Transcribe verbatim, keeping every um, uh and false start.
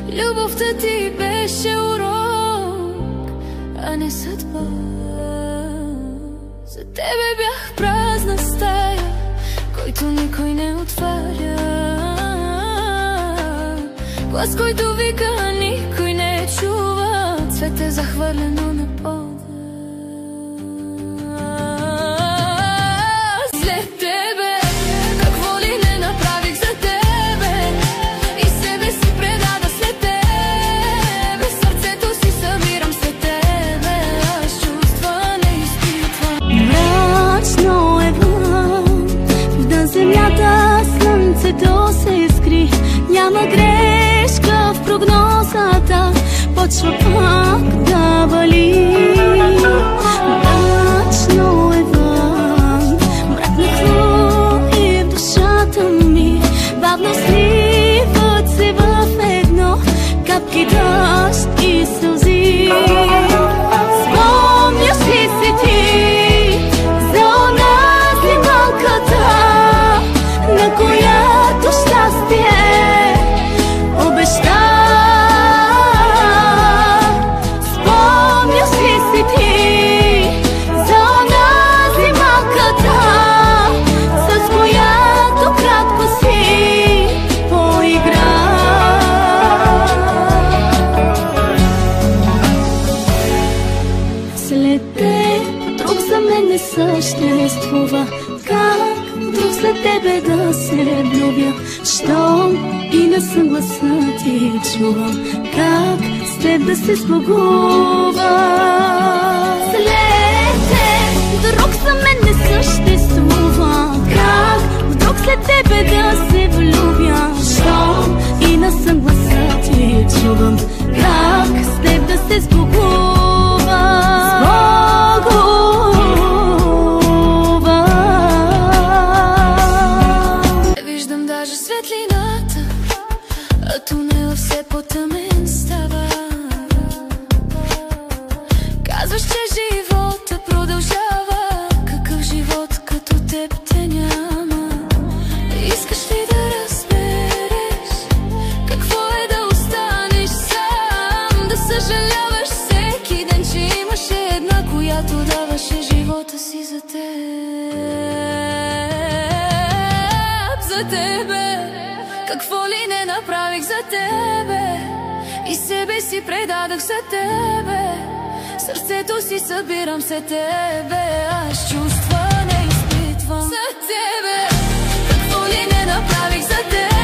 Любовта ти беше урок, а не съдба. За тебе бях празна стая, който никой не отваря. Глас, който вика, никой не чува. Цвете захвърлено на пода. След тебе какво ли не направих за тебе, и себе си предада след тебе. Сърцето си събирам след тебе, аз чувства не изпитвам. Мрачно е вън, на земята слънцето се скри. Няма грешка в прогнозата, почва пак да вали. Мрачно е вън, мрак нахлуи в душата ми. Бавно сливат се в едно капки дъжд и сълзи. Спомняш ли се ти за онази малката, на която щастие обеща? Спомняш ли си ти за онази малката, с която кратко си поигра? След теб друг за мен не съществува. Как друг след тебе да се влюбя? Щом и не съм гласа ти чувам, как с теб да се сбогува? След теб друг за мен не съществува. Как друг след тебе да се влюбя? Щом и не съм гласа ти чувам, как с теб да се сбогува? Виждам даже светлината, а тунелът все по-тъмен става. Казваш, че живота продължава. Какъв живот като теб те няма? Искаш ли да разбереш какво е да останеш сам? Да съжаляваш всеки ден, че имаше една, която даваше живота си за теб. За тебе какво ли не направих за тебе, и себе си предадах за тебе. Сърцето си събирам след тебе, аз чувства не изпитвам. За тебе какво ли не направих за тебе.